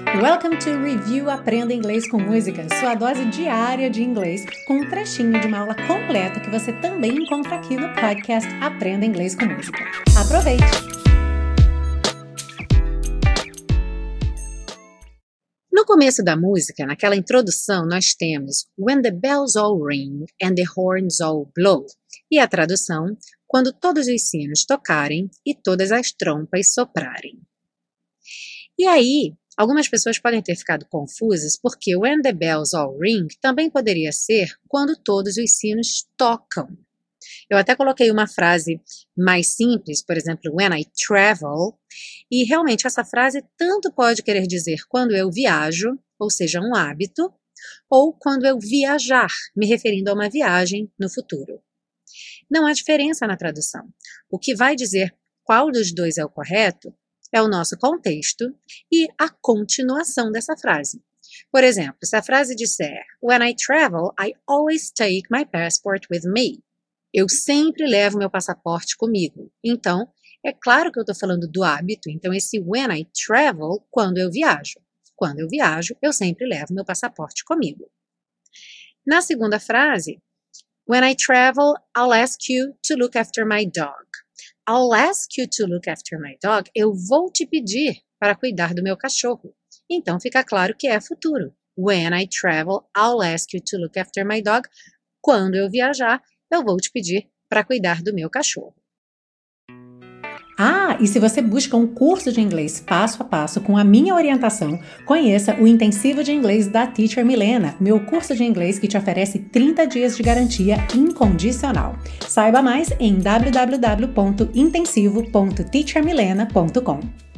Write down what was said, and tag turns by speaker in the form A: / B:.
A: Welcome to Review Aprenda Inglês com Música, sua dose diária de inglês, com um trechinho de uma aula completa que você também encontra aqui no podcast Aprenda Inglês com Música. Aproveite! No começo da música, naquela introdução, nós temos When the bells all ring and the horns all blow. E a tradução, quando todos os sinos tocarem e todas as trompas soprarem. E aí, algumas pessoas podem ter ficado confusas porque When the bells all ring também poderia ser quando todos os sinos tocam. Eu até coloquei uma frase mais simples, por exemplo, When I travel, e realmente essa frase tanto pode querer dizer quando eu viajo, ou seja, um hábito, ou quando eu viajar, me referindo a uma viagem no futuro. Não há diferença na tradução. O que vai dizer qual dos dois é o correto é o nosso contexto e a continuação dessa frase. Por exemplo, se a frase disser When I travel, I always take my passport with me. Eu sempre levo meu passaporte comigo. Então, é claro que eu estou falando do hábito. Então, esse when I travel, quando eu viajo. Quando eu viajo, eu sempre levo meu passaporte comigo. Na segunda frase, When I travel, I'll ask you to look after my dog. I'll ask you to look after my dog. Eu vou te pedir para cuidar do meu cachorro. Então, fica claro que é futuro. When I travel, I'll ask you to look after my dog. Quando eu viajar, eu vou te pedir para cuidar do meu cachorro. E se você busca um curso de inglês passo a passo com a minha orientação, conheça o Intensivo de Inglês da Teacher Milena, meu curso de inglês que te oferece 30 dias de garantia incondicional. Saiba mais em www.intensivo.teachermilena.com.